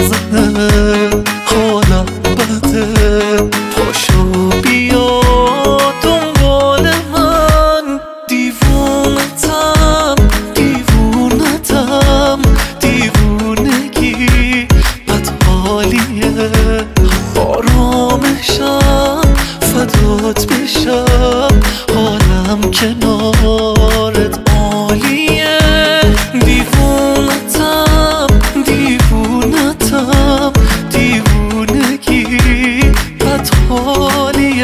میزنه، حالم بده، پاشو بیا دنبال من. دیوونتم دیوونتم دیوونگی بد حالیه، آرامشم فدات بشم، حالم کنارت عالیه. دیوونتم دیوونتم دیوونگی بد حالیه،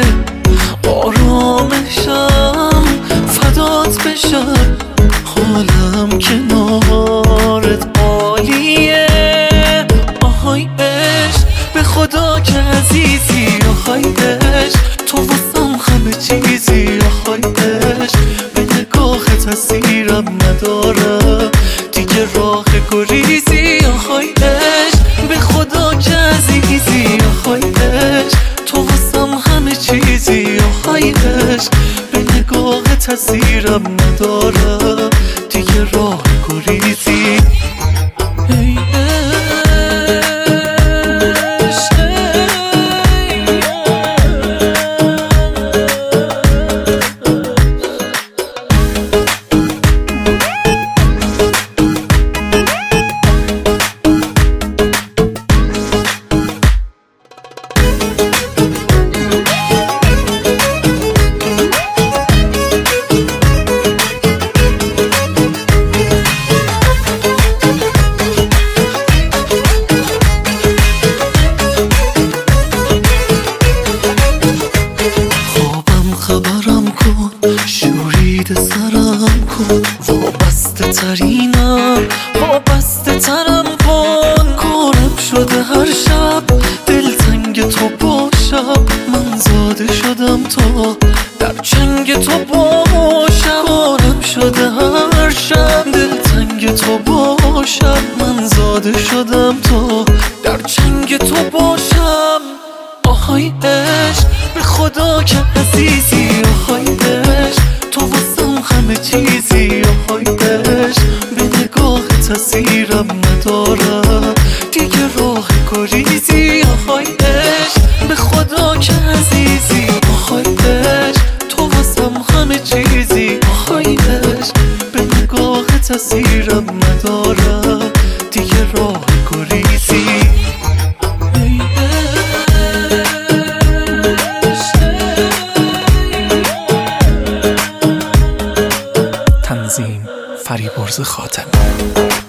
آرامشم فدات بشم، حالم کنارت عالیه. آهای عشق به خدا که عزیزی، آهای عشق تو واسم همه چیزی، آهای عشق به نگاه تاثیرم نداره دیگه راه گریزی، آهای عشق به خدا که عزیزی، آهای عشق تو واسم همه چیزی، آهای عشق به نگاه تاثیرم نداره دیگه راه گریزی. ای خبرم کن، شورید سرم کن، وابسته ترینم وابسته ترم کن. کارم شده هر شب دلتنگ تو باشم، من زاده شدم تا در چنگ تو باشم. کارم شده هر شب دلتنگ تو باشم، من زاده شدم تا در چنگ تو باشم. آهای عشق به خدا که عزیزی، آهای عشق تو واسم همه چیزی، آهای عشق به نگاه تاثیرم نداره دیگه راه گریزی، آهای عشق به خدا که عزیزی، آهای عشق تو واسم همه چیزی، آهای عشق به نگاه تاثیرم نداره دیگه راه گریزی. تنظیم فریبرز خاتمی.